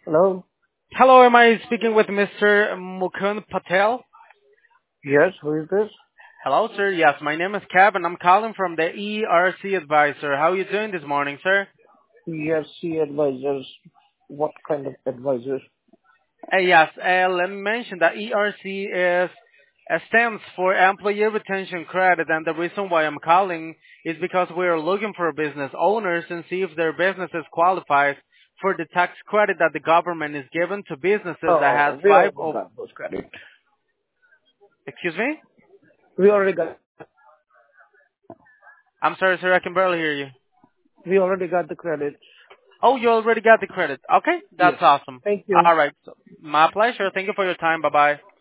Hello? Hello, am I speaking with Mr. Mukund Patel? Yes, who is this? Hello, sir. Yes, my name is Kev, and I'm calling from the ERC Advisor. How are you doing this morning, sir? ERC advisors. What kind of advisors? Yes, let me mention that ERC stands for Employee Retention Credit, and the reason why I'm calling is because we're looking for business owners and see if their businesses qualifies for the tax credit that the government is given to businesses that has Oh, we five. already got those credits. Excuse me? We already got, I'm sorry, sir. I can barely hear you. we already got the credits. Oh, you already got the credit. Okay, that's Yes. awesome. Thank you. All right. So, my pleasure. Thank you for your time. Bye-bye.